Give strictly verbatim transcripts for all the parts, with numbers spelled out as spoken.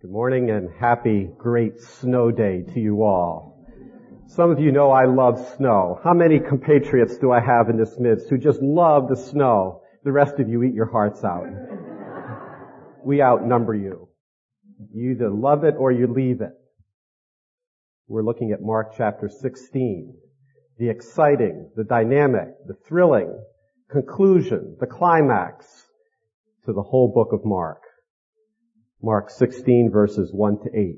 Good morning and happy great snow day to you all. Some of you know I love snow. How many compatriots do I have in this midst who just love the snow? The rest of you eat your hearts out. We outnumber you. You either love it or you leave it. We're looking at Mark chapter sixteen. The exciting, the dynamic, the thrilling conclusion, the climax to the whole book of Mark. Mark sixteen verses one to eight.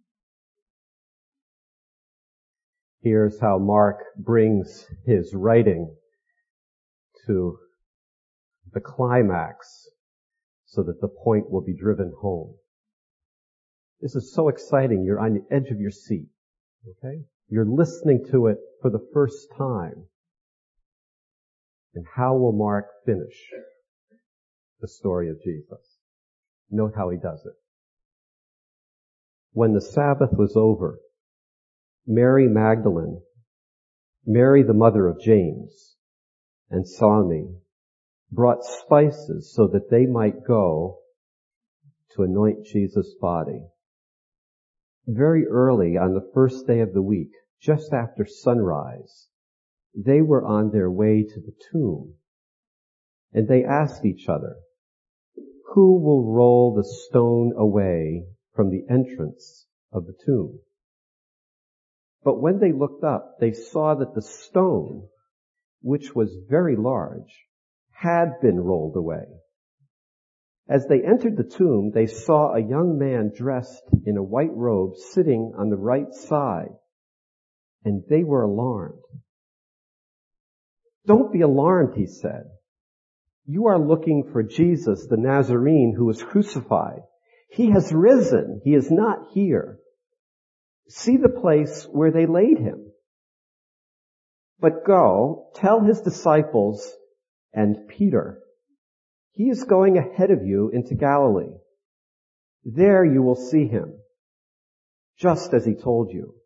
Here's how Mark brings his writing to the climax so that the point will be driven home. This is so exciting. You're on the edge of your seat. Okay? You're listening to it for the first time. And how will Mark finish the story of Jesus? Note how he does it. When the Sabbath was over, Mary Magdalene, Mary the mother of James, and Salome brought spices so that they might go to anoint Jesus' body. Very early on the first day of the week, just after sunrise, they were on their way to the tomb, and they asked each other, "Who will roll the stone away from the entrance of the tomb?" But when they looked up, they saw that the stone, which was very large, had been rolled away. As they entered the tomb, they saw a young man dressed in a white robe sitting on the right side, and they were alarmed. "Don't be alarmed," he said. "You are looking for Jesus, the Nazarene, who was crucified. He has risen. He is not here. See the place where they laid him. But go, tell his disciples and Peter, he is going ahead of you into Galilee. There you will see him, just as he told you."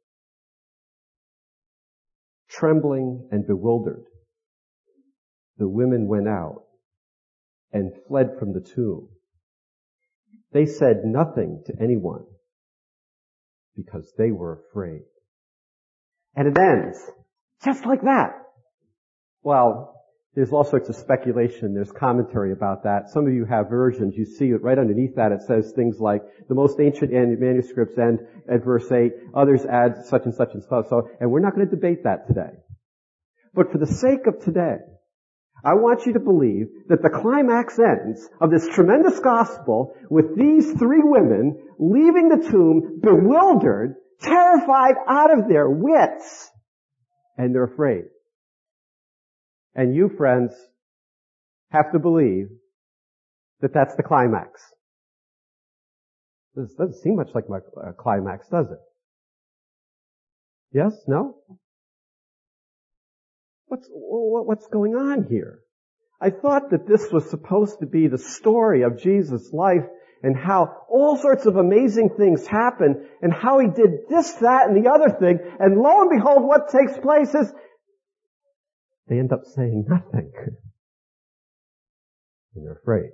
Trembling and bewildered, the women went out and fled from the tomb. They said nothing to anyone because they were afraid. And it ends just like that. Well, there's all sorts of speculation. There's commentary about that. Some of you have versions. You see it right underneath that. It says things like the most ancient manuscripts end at verse eight. Others add such and such and such. So, and we're not going to debate that today. But for the sake of today, I want you to believe that the climax ends of this tremendous gospel with these three women leaving the tomb bewildered, terrified out of their wits, and they're afraid. And you, friends, have to believe that that's the climax. This doesn't seem much like a climax, does it? Yes? No? What's, what's going on here? I thought that this was supposed to be the story of Jesus' life and how all sorts of amazing things happen and how he did this, that, and the other thing. And lo and behold, what takes place is they end up saying nothing. And they're afraid.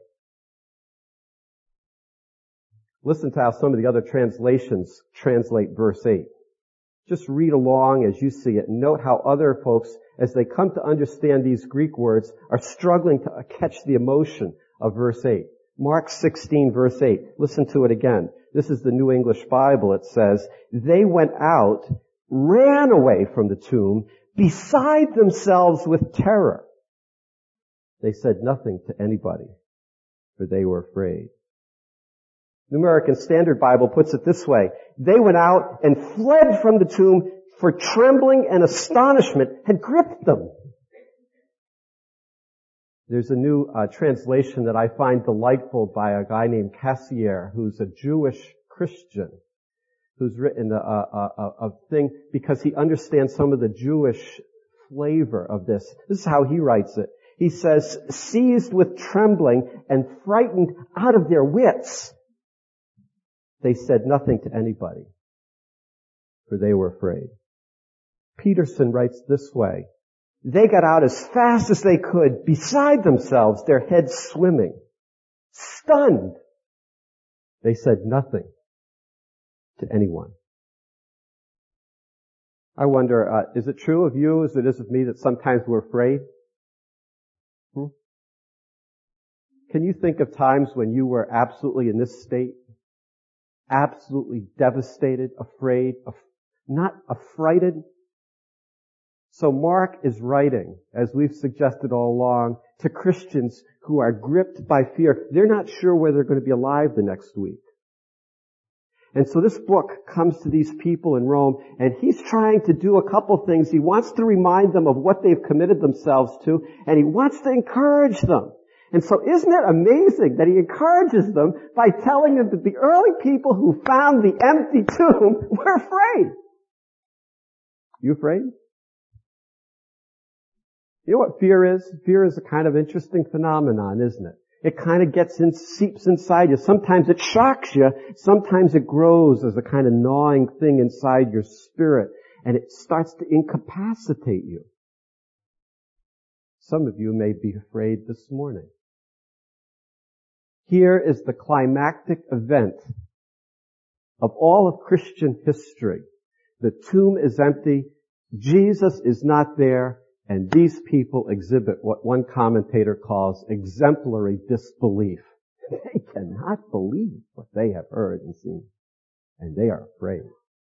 Listen to how some of the other translations translate verse eight. Just read along as you see it and note how other folks, as they come to understand these Greek words, are struggling to catch the emotion of verse eight. Mark sixteen verse eight. Listen to it again. This is the New English Bible. It says, "They went out, ran away from the tomb, beside themselves with terror. They said nothing to anybody, for they were afraid." The American Standard Bible puts it this way: "They went out and fled from the tomb, for trembling and astonishment had gripped them." There's a new uh, translation that I find delightful by a guy named Cassier, who's a Jewish Christian, who's written a, a, a, a thing because he understands some of the Jewish flavor of this. This is how he writes it. He says, "Seized with trembling and frightened out of their wits, they said nothing to anybody, for they were afraid." Peterson writes this way: "They got out as fast as they could, beside themselves, their heads swimming. Stunned, they said nothing to anyone. I wonder, uh, is it true of you as it is of me that sometimes we're afraid? Hmm? Can you think of times when you were absolutely in this state? Absolutely devastated, afraid, af- not affrighted? So Mark is writing, as we've suggested all along, to Christians who are gripped by fear. They're not sure whether they're going to be alive the next week. And so this book comes to these people in Rome, and he's trying to do a couple things. He wants to remind them of what they've committed themselves to, and he wants to encourage them. And so isn't it amazing that he encourages them by telling them that the early people who found the empty tomb were afraid? You afraid? You know what fear is? Fear is a kind of interesting phenomenon, isn't it? It kind of gets in, seeps inside you. Sometimes it shocks you. Sometimes it grows as a kind of gnawing thing inside your spirit, and it starts to incapacitate you. Some of you may be afraid this morning. Here is the climactic event of all of Christian history. The tomb is empty. Jesus is not there. And these people exhibit what one commentator calls exemplary disbelief. They cannot believe what they have heard and seen. And they are afraid.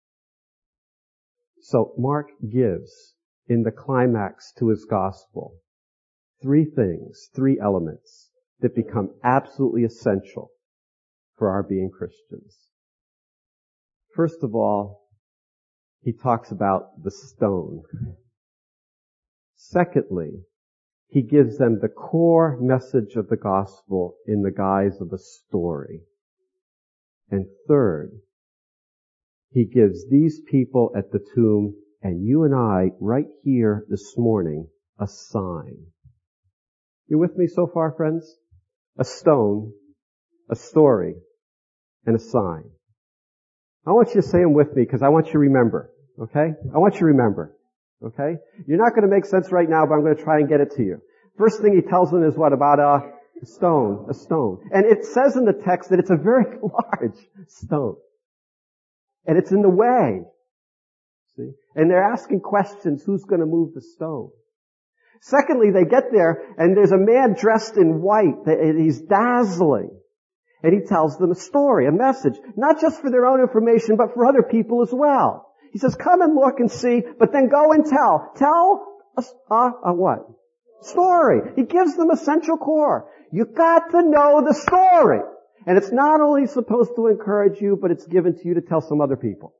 So Mark gives, in the climax to his gospel, three things, three elements that become absolutely essential for our being Christians. First of all, he talks about the stone. Secondly, he gives them the core message of the gospel in the guise of a story. And third, he gives these people at the tomb and you and I right here this morning a sign. You with me so far, friends? A stone, a story, and a sign. I want you to say them with me because I want you to remember, okay? I want you to remember. Okay? You're not going to make sense right now, but I'm going to try and get it to you. First thing he tells them is what? About a stone. A stone. And it says in the text that it's a very large stone. And it's in the way. See? And they're asking questions. Who's going to move the stone? Secondly, they get there, and there's a man dressed in white. He's dazzling. And he tells them a story, a message. Not just for their own information, but for other people as well. He says, come and look and see, but then go and tell. Tell a, a, a what? Story. He gives them essential core. You got to know the story. And it's not only supposed to encourage you, but it's given to you to tell some other people.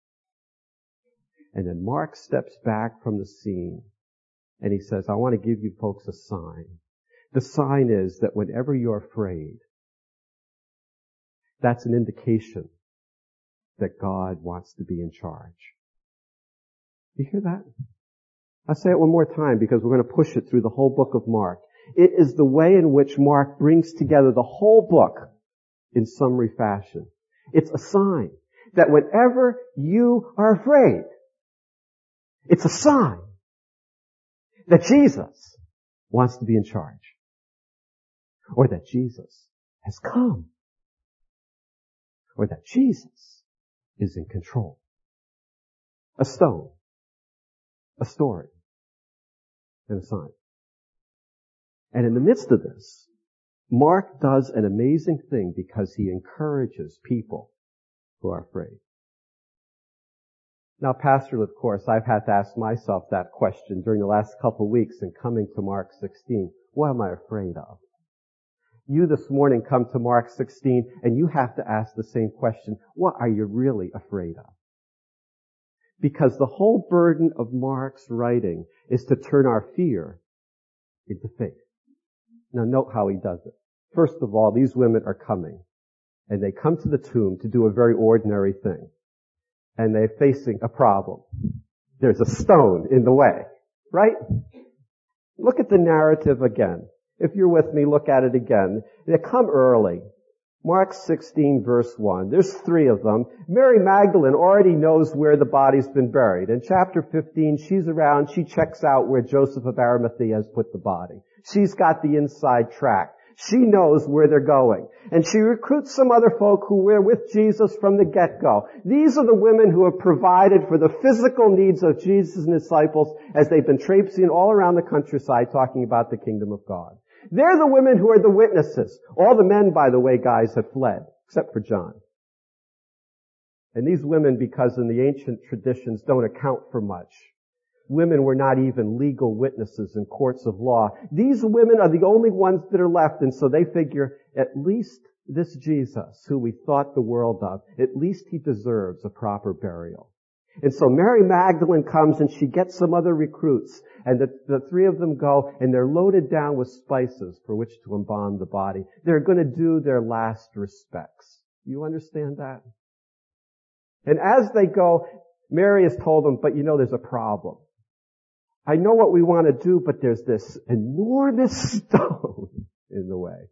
And then Mark steps back from the scene and he says, I want to give you folks a sign. The sign is that whenever you're afraid, that's an indication that God wants to be in charge. You hear that? I'll say it one more time because we're going to push it through the whole book of Mark. It is the way in which Mark brings together the whole book in summary fashion. It's a sign that whenever you are afraid, it's a sign that Jesus wants to be in charge. Or that Jesus has come. Or that Jesus is in control. A stone, a story, and a sign. And in the midst of this, Mark does an amazing thing because he encourages people who are afraid. Now, pastorally, of course, I've had to ask myself that question during the last couple of weeks in coming to Mark sixteen. What am I afraid of? You this morning come to Mark sixteen and you have to ask the same question. What are you really afraid of? Because the whole burden of Mark's writing is to turn our fear into faith. Now note how he does it. First of all, these women are coming and they come to the tomb to do a very ordinary thing. And they're facing a problem. There's a stone in the way, right? Look at the narrative again. If you're with me, look at it again. They come early. Mark sixteen verse one. There's three of them. Mary Magdalene already knows where the body's been buried. In chapter fifteen, she's around. She checks out where Joseph of Arimathea has put the body. She's got the inside track. She knows where they're going. And she recruits some other folk who were with Jesus from the get-go. These are the women who have provided for the physical needs of Jesus and his disciples as they've been traipsing all around the countryside talking about the kingdom of God. They're the women who are the witnesses. All the men, by the way, guys, have fled, except for John. And these women, because in the ancient traditions, don't account for much. Women were not even legal witnesses in courts of law. These women are the only ones that are left, and so they figure, at least this Jesus, who we thought the world of, at least he deserves a proper burial. And so Mary Magdalene comes and she gets some other recruits, and the, the three of them go, and they're loaded down with spices for which to embalm the body. They're going to do their last respects. You understand that? And as they go, Mary has told them, but you know there's a problem. I know what we want to do, but there's this enormous stone in the way.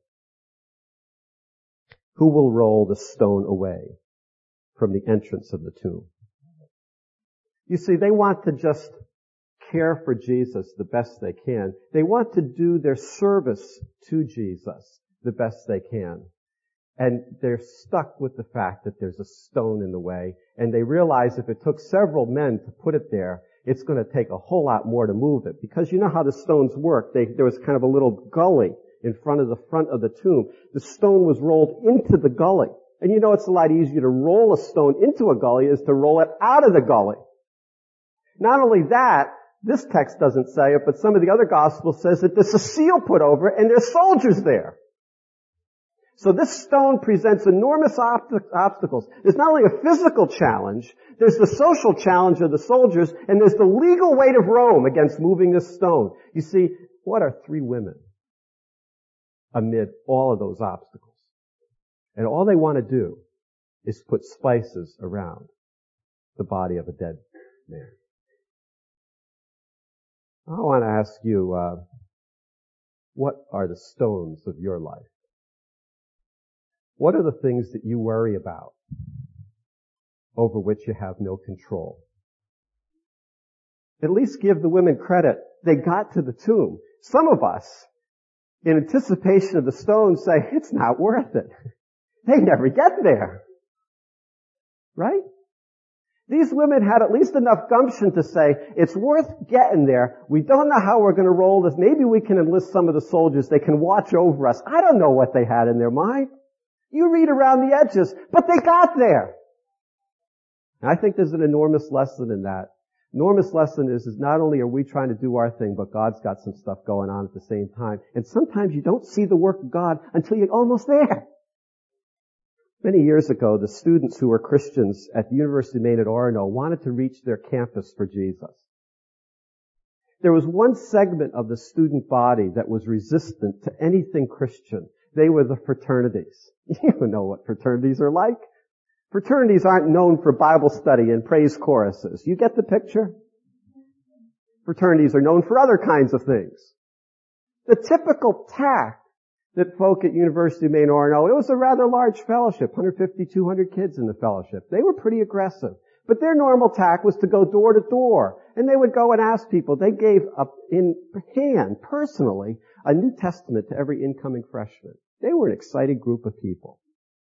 Who will roll the stone away from the entrance of the tomb? You see, they want to just care for Jesus the best they can. They want to do their service to Jesus the best they can. And they're stuck with the fact that there's a stone in the way. And they realize if it took several men to put it there, it's going to take a whole lot more to move it. Because you know how the stones work. They, there was kind of a little gully in front of the front of the tomb. The stone was rolled into the gully. And you know it's a lot easier to roll a stone into a gully as to roll it out of the gully. Not only that, this text doesn't say it, but some of the other gospels says that there's a seal put over it and there's soldiers there. So this stone presents enormous ob- obstacles. There's not only a physical challenge, there's the social challenge of the soldiers, and there's the legal weight of Rome against moving this stone. You see, what are three women amid all of those obstacles? And all they want to do is put spices around the body of a dead man. I want to ask you, uh, what are the stones of your life? What are the things that you worry about over which you have no control? At least give the women credit. They got to the tomb. Some of us, in anticipation of the stone, say, it's not worth it. They never get there. Right? These women had at least enough gumption to say, it's worth getting there. We don't know how we're going to roll this. Maybe we can enlist some of the soldiers. They can watch over us. I don't know what they had in their mind. You read around the edges, but they got there. And I think there's an enormous lesson in that. Enormous lesson is, is not only are we trying to do our thing, but God's got some stuff going on at the same time. And sometimes you don't see the work of God until you're almost there. Many years ago, the students who were Christians at the University of Maine at Orono wanted to reach their campus for Jesus. There was one segment of the student body that was resistant to anything Christian. They were the fraternities. You know what fraternities are like. Fraternities aren't known for Bible study and praise choruses. You get the picture? Fraternities are known for other kinds of things. The typical tack that folk at University of Maine Orono, it was a rather large fellowship, one hundred fifty, two hundred kids in the fellowship. They were pretty aggressive. But their normal tack was to go door to door. And they would go and ask people. They gave up in hand, personally, a New Testament to every incoming freshman. They were an excited group of people.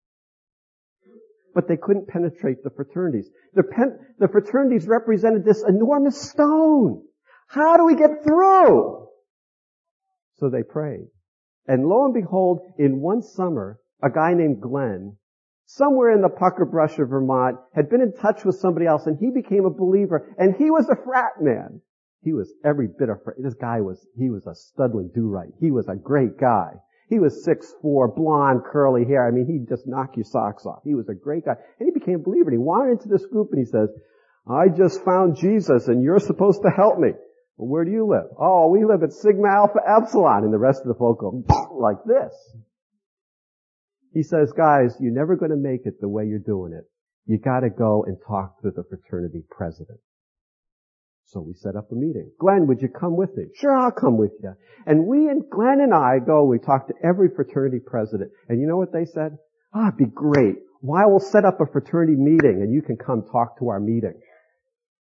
But they couldn't penetrate the fraternities. The, pen, the fraternities represented this enormous stone. How do we get through? So they prayed. And lo and behold, in one summer, a guy named Glenn, somewhere in the pucker brush of Vermont, had been in touch with somebody else, and he became a believer, and he was a frat man. He was every bit of frat. This guy was, he was a studly do-right. He was a great guy. He was six foot four, blonde, curly hair. I mean, he'd just knock your socks off. He was a great guy. And he became a believer. And he wandered into this group and he says, I just found Jesus and you're supposed to help me. Well, where do you live? Oh, we live at Sigma Alpha Epsilon. And the rest of the folk go like this. He says, guys, you're never going to make it the way you're doing it. You got to go and talk to the fraternity president. So we set up a meeting. Glenn, would you come with me? Sure, I'll come with you. And we and Glenn and I go, we talk to every fraternity president. And you know what they said? Ah, it'd be great. Why, we'll set up a fraternity meeting and you can come talk to our meeting.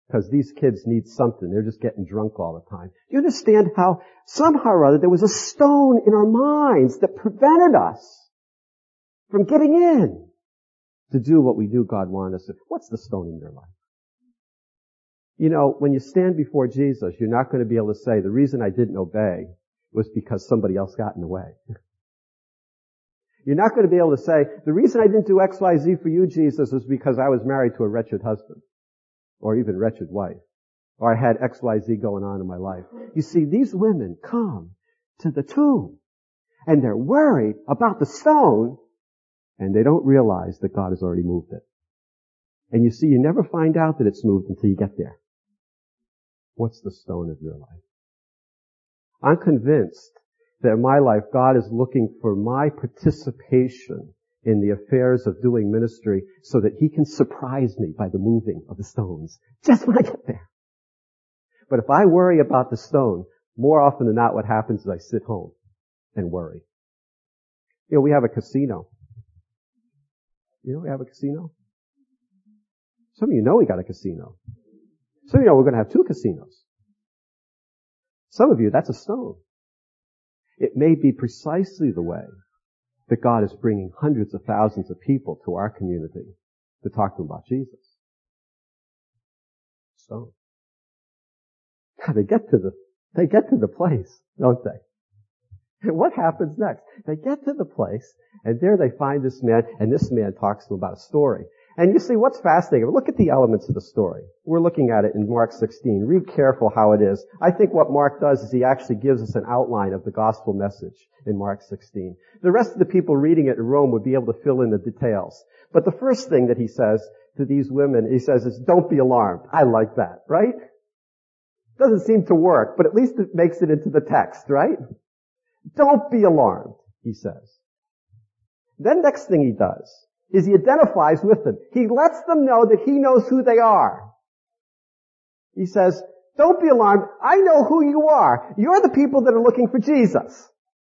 because these kids need something. They're just getting drunk all the time. Do you understand how somehow or other there was a stone in our minds that prevented us from getting in to do what we knew God wanted us to? What's the stone in your life? You know, when you stand before Jesus, you're not going to be able to say, the reason I didn't obey was because somebody else got in the way. You're not going to be able to say, the reason I didn't do X, Y, Z for you, Jesus, was because I was married to a wretched husband, or even wretched wife, or I had X, Y, Z going on in my life. You see, these women come to the tomb, and they're worried about the stone, and they don't realize that God has already moved it. And you see, you never find out that it's moved until you get there. What's the stone of your life? I'm convinced that in my life, God is looking for my participation in the affairs of doing ministry so that He can surprise me by the moving of the stones just when I get there. But if I worry about the stone, more often than not what happens is I sit home and worry. You know, we have a casino. You know we have a casino? Some of you know we got a casino. Some of you know we're going to have two casinos. Some of you, that's a stone. It may be precisely the way that God is bringing hundreds of thousands of people to our community to talk to them about Jesus. So, they get to the, they get to the place, don't they? And what happens next? They get to the place, and there they find this man, and this man talks to them about a story. And you see, what's fascinating, look at the elements of the story. We're looking at it in Mark sixteen. Read careful how it is. I think what Mark does is he actually gives us an outline of the gospel message in Mark sixteen. The rest of the people reading it in Rome would be able to fill in the details. But the first thing that he says to these women, he says is, don't be alarmed. I like that, right? Doesn't seem to work, but at least it makes it into the text, right? Don't be alarmed, he says. Then next thing he does is he identifies with them. He lets them know that he knows who they are. He says, don't be alarmed. I know who you are. You're the people that are looking for Jesus.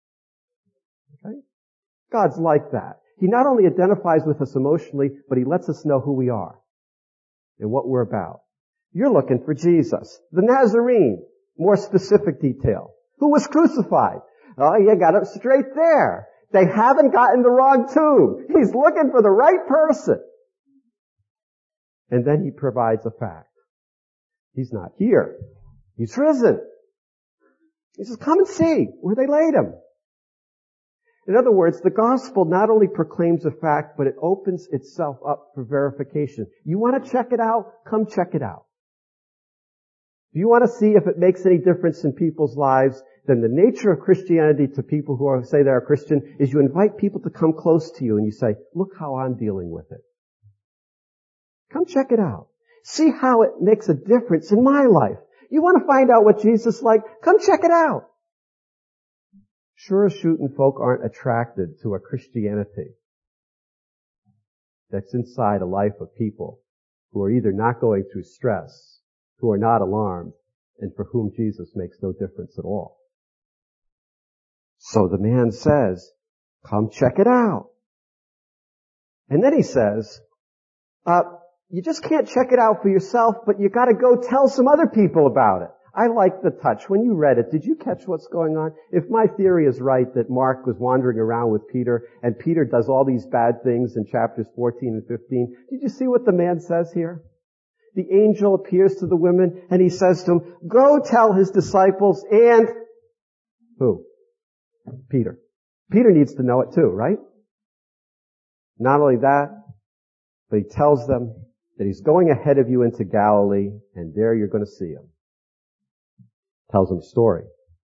Okay? God's like that. He not only identifies with us emotionally, but he lets us know who we are and what we're about. You're looking for Jesus, the Nazarene. More specific detail. Who was crucified? Oh, you got it straight there. They haven't gotten the wrong tomb. He's looking for the right person. And then he provides a fact. He's not here. He's risen. He says, come and see where they laid him. In other words, the gospel not only proclaims a fact, but it opens itself up for verification. You want to check it out? Come check it out. Do you want to see if it makes any difference in people's lives? Then the nature of Christianity to people who are, say they're Christian is you invite people to come close to you and you say, look how I'm dealing with it. Come check it out. See how it makes a difference in my life. You want to find out what Jesus is like? Come check it out. Sure as shooting folk aren't attracted to a Christianity that's inside a life of people who are either not going through stress, who are not alarmed, and for whom Jesus makes no difference at all. So the man says, come check it out. And then he says, uh, you just can't check it out for yourself, but you gotta go tell some other people about it. I like the touch. When you read it, did you catch what's going on? If my theory is right that Mark was wandering around with Peter, and Peter does all these bad things in chapters fourteen and fifteen, did you see what the man says here? The angel appears to the women, and he says to them, go tell his disciples and who? Peter. Peter needs to know it too, right? Not only that, but he tells them that he's going ahead of you into Galilee, and there you're going to see him. Tells them a story.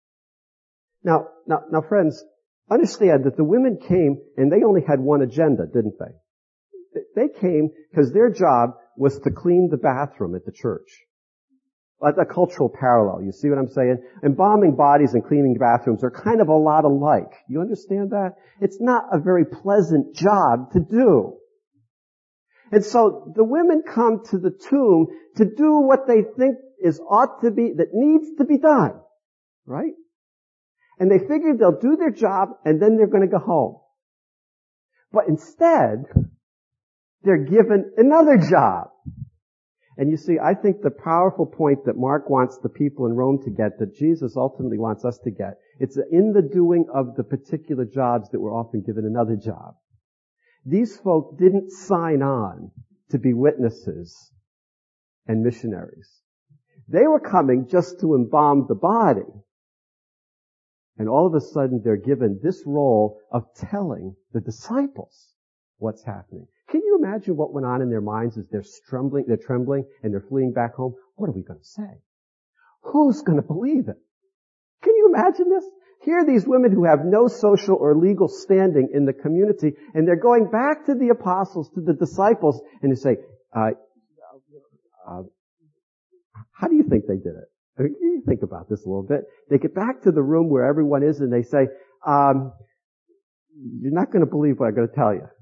Now, now, now friends, understand that the women came and they only had one agenda, didn't they? They came because their job was to clean the bathroom at the church. Like a cultural parallel, you see what I'm saying? Embalming bodies and cleaning bathrooms are kind of a lot alike. You understand that? It's not a very pleasant job to do. And so the women come to the tomb to do what they think is ought to be, that needs to be done. Right? And they figure they'll do their job and then they're going to go home. But instead, they're given another job. And you see, I think the powerful point that Mark wants the people in Rome to get, that Jesus ultimately wants us to get, it's in the doing of the particular jobs that we're often given another job. These folk didn't sign on to be witnesses and missionaries. They were coming just to embalm the body. And all of a sudden they're given this role of telling the disciples what's happening. Can you imagine what went on in their minds as they're trembling, they're trembling and they're fleeing back home? What are we going to say? Who's going to believe it? Can you imagine this? Here are these women who have no social or legal standing in the community, and they're going back to the apostles, to the disciples, and they say, uh, uh, how do you think they did it? I mean, you think about this a little bit. They get back to the room where everyone is, and they say, um, you're not going to believe what I'm going to tell you.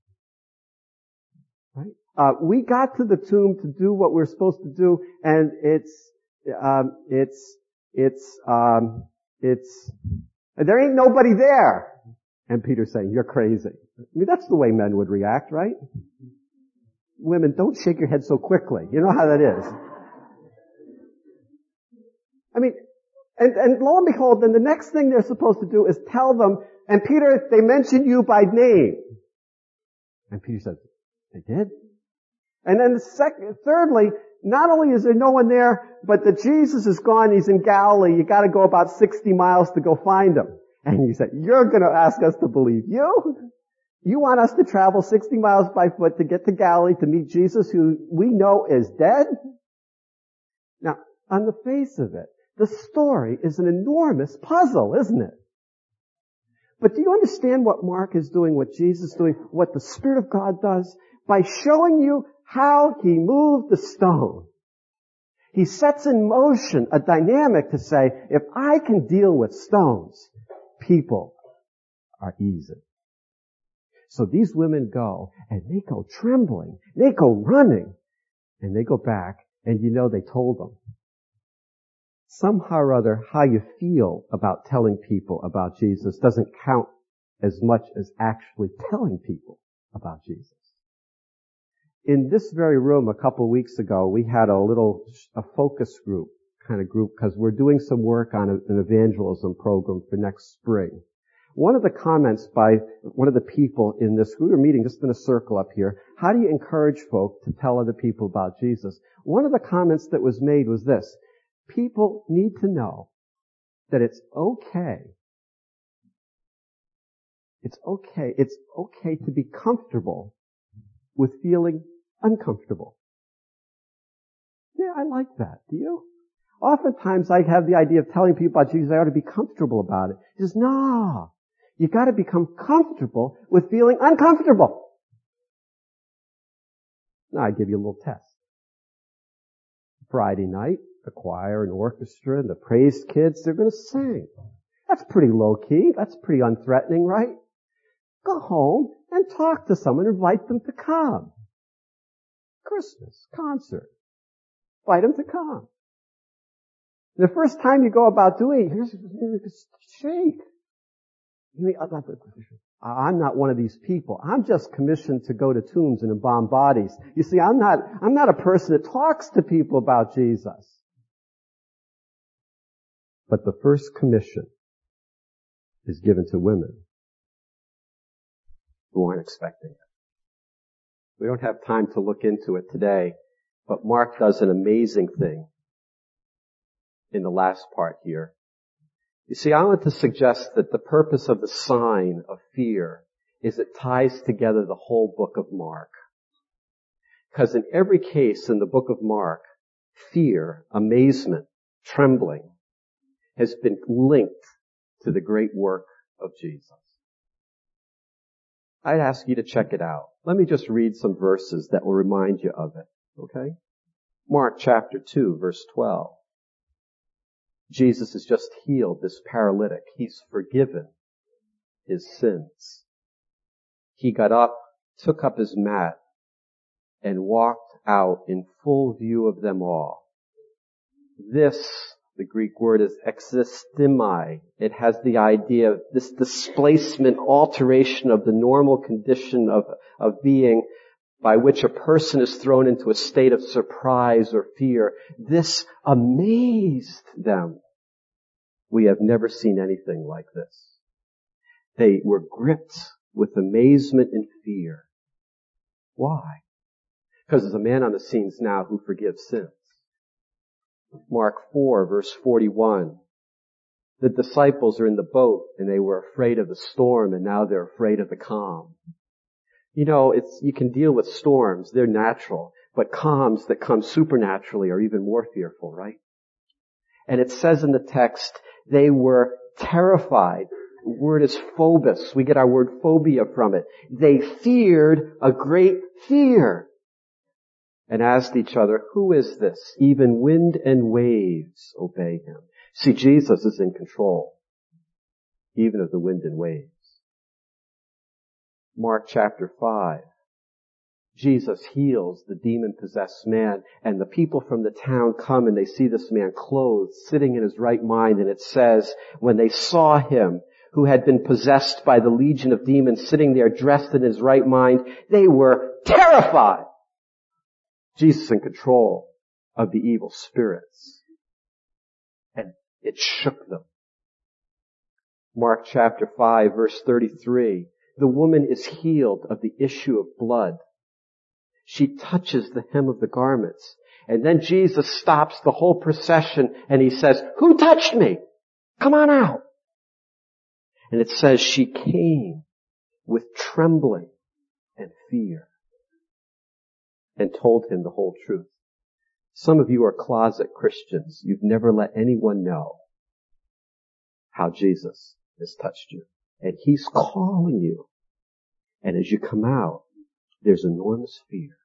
Right? Uh, we got to the tomb to do what we're supposed to do, and it's, um, it's, it's, um, it's, there ain't nobody there. And Peter's saying, you're crazy. I mean, that's the way men would react, right? Women, don't shake your head so quickly. You know how that is. I mean, and, and lo and behold, then the next thing they're supposed to do is tell them, and Peter, they mentioned you by name. And Peter says, they did? And then the second, thirdly, not only is there no one there, but that Jesus is gone, he's in Galilee, you gotta go about sixty miles to go find him. And he said, you're gonna ask us to believe you? You want us to travel sixty miles by foot to get to Galilee to meet Jesus, who we know is dead? Now, on the face of it, the story is an enormous puzzle, isn't it? But do you understand what Mark is doing, what Jesus is doing, what the Spirit of God does? By showing you how he moved the stone. He sets in motion a dynamic to say, if I can deal with stones, people are easy. So these women go, and they go trembling, they go running, and they go back, and you know they told them. Somehow or other, how you feel about telling people about Jesus doesn't count as much as actually telling people about Jesus. In this very room a couple of weeks ago, we had a little, a focus group, kind of group, because we're doing some work on an evangelism program for next spring. One of the comments by one of the people in this, we were meeting just in a circle up here, how do you encourage folk to tell other people about Jesus? One of the comments that was made was this: people need to know that it's okay. It's okay. It's okay to be comfortable with feeling uncomfortable. Yeah, I like that. Do you? Oftentimes I have the idea of telling people about Jesus, I ought to be comfortable about it. He says, no, you gotta become comfortable with feeling uncomfortable. Now I give you a little test. Friday night, the choir and orchestra and the praise kids, they're gonna sing. That's pretty low key. That's pretty unthreatening, right? Go home and talk to someone, invite them to come. Christmas, concert. Invite them to come. The first time you go about doing it, here's, here's shake. You mean, I'm not one of these people. I'm just commissioned to go to tombs and embalm bodies. You see, I'm not, I'm not a person that talks to people about Jesus. But the first commission is given to women who aren't expecting it. We don't have time to look into it today, but Mark does an amazing thing in the last part here. You see, I want to suggest that the purpose of the sign of fear is it ties together the whole book of Mark. Because in every case in the book of Mark, fear, amazement, trembling has been linked to the great work of Jesus. I'd ask you to check it out. Let me just read some verses that will remind you of it, okay? Mark chapter two, verse twelve. Jesus has just healed this paralytic. He's forgiven his sins. He got up, took up his mat, and walked out in full view of them all. This, the Greek word is existimai. It has the idea of this displacement, alteration of the normal condition of, of being by which a person is thrown into a state of surprise or fear. This amazed them. We have never seen anything like this. They were gripped with amazement and fear. Why? Because there's a man on the scenes now who forgives sins. Mark four, verse forty-one. The disciples are in the boat and they were afraid of the storm, and now they're afraid of the calm. You know, it's, you can deal with storms. They're natural. But calms that come supernaturally are even more fearful, right? And it says in the text, they were terrified. The word is phobos. We get our word phobia from it. They feared a great fear and asked each other, who is this? Even wind and waves obey him. See, Jesus is in control, even of the wind and waves. Mark chapter five. Jesus heals the demon-possessed man, and the people from the town come and they see this man clothed, sitting in his right mind, and it says, when they saw him, who had been possessed by the legion of demons, sitting there dressed in his right mind, they were terrified. Jesus in control of the evil spirits. And it shook them. Mark chapter five, verse thirty-three. The woman is healed of the issue of blood. She touches the hem of the garments. And then Jesus stops the whole procession and he says, who touched me? Come on out. And it says she came with trembling and fear and told him the whole truth. Some of you are closet Christians. You've never let anyone know how Jesus has touched you. And he's calling you. And as you come out, there's enormous fear.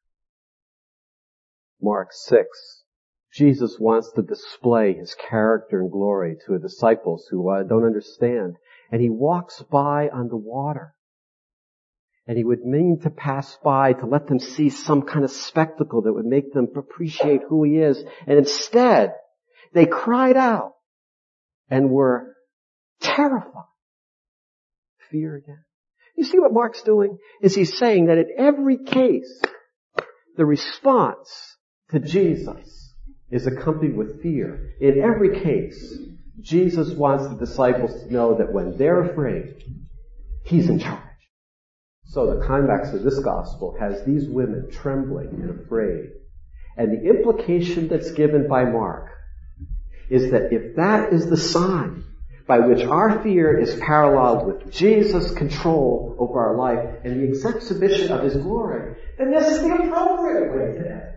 Mark six. Jesus wants to display his character and glory to his disciples who uh, don't understand. And he walks by on the water. And he would mean to pass by to let them see some kind of spectacle that would make them appreciate who he is. And instead, they cried out and were terrified. Fear again. You see what Mark's doing? Is he's saying that in every case, the response to Jesus is accompanied with fear. In every case, Jesus wants the disciples to know that when they're afraid, he's in charge. So the climax of this gospel has these women trembling and afraid. And the implication that's given by Mark is that if that is the sign by which our fear is paralleled with Jesus' control over our life and the exhibition of his glory, then this is the appropriate way to act.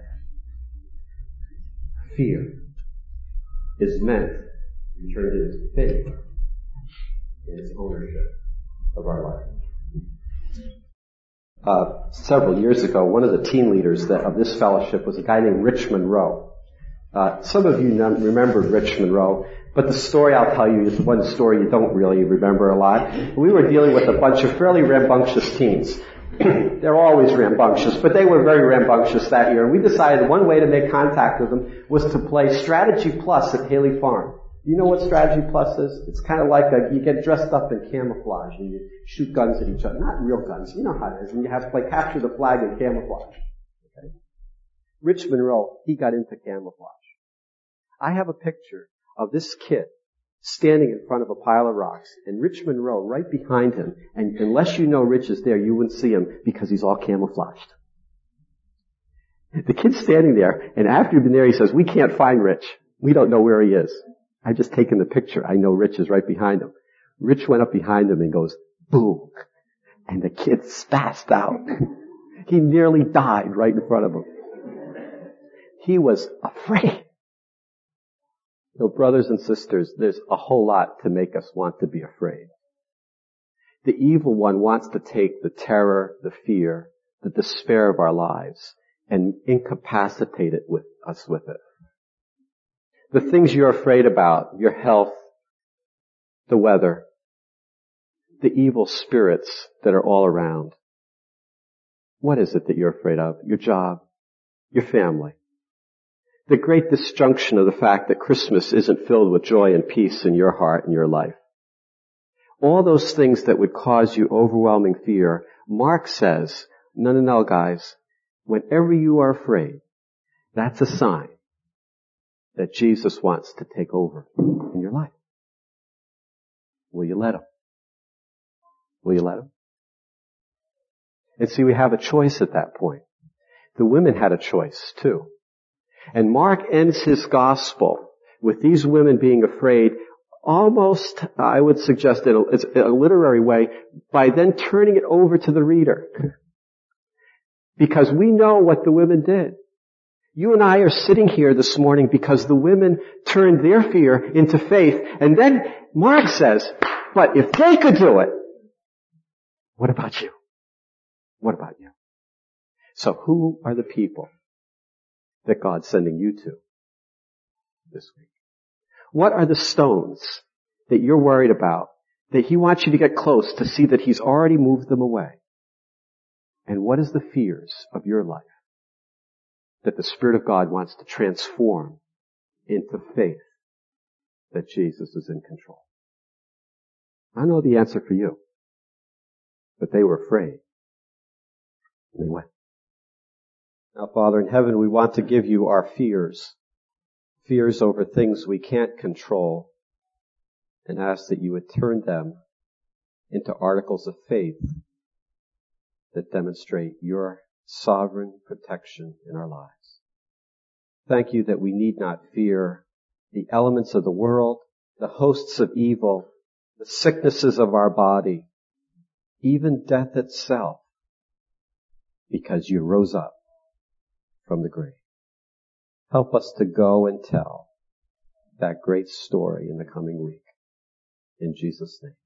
Fear is meant to be turned into faith in its ownership of our life. Uh, several years ago, one of the team leaders that, of this fellowship was a guy named Rich Monroe. Uh, some of you remember Rich Monroe, but the story I'll tell you is one story you don't really remember a lot. We were dealing with a bunch of fairly rambunctious teens. They're always rambunctious, but they were very rambunctious that year. And we decided one way to make contact with them was to play Strategy Plus at Haley Farm. You know what Strategy Plus is? It's kind of like a, you get dressed up in camouflage and you shoot guns at each other. Not real guns. You know how it is. And you have to play capture the flag in camouflage. Okay? Rich Monroe, he got into camouflage. I have a picture of this kid standing in front of a pile of rocks and Rich Monroe right behind him. And unless you know Rich is there, you wouldn't see him because he's all camouflaged. The kid's standing there, and after you've been there, he says, we can't find Rich. We don't know where he is. I've just taken the picture. I know Rich is right behind him. Rich went up behind him and goes, boom. And the kid spazzed out. He nearly died right in front of him. He was afraid. So brothers and sisters, there's a whole lot to make us want to be afraid. The evil one wants to take the terror, the fear, the despair of our lives and incapacitate it with us with it. The things you're afraid about, your health, the weather, the evil spirits that are all around. What is it that you're afraid of? Your job, your family. The great disjunction of the fact that Christmas isn't filled with joy and peace in your heart and your life. All those things that would cause you overwhelming fear, Mark says, no, no, no, guys, Whenever you are afraid, that's a sign that Jesus wants to take over in your life. Will you let him? Will you let him? And see, we have a choice at that point. The women had a choice too. And Mark ends his gospel with these women being afraid almost, I would suggest in a, it's a literary way, by then turning it over to the reader. Because we know what the women did. You and I are sitting here this morning because the women turned their fear into faith. And then Mark says, but if they could do it, what about you? What about you? So who are the people that God's sending you to this week? What are the stones that you're worried about that he wants you to get close to see that he's already moved them away? And what is the fears of your life that the Spirit of God wants to transform into faith that Jesus is in control? I know the answer for you. But they were afraid. And they went. Now, Father in heaven, we want to give you our fears. Fears over things we can't control. And ask that you would turn them into articles of faith that demonstrate your sovereign protection in our lives. Thank you that we need not fear the elements of the world, the hosts of evil, the sicknesses of our body, even death itself, because you rose up from the grave. Help us to go and tell that great story in the coming week. In Jesus' name.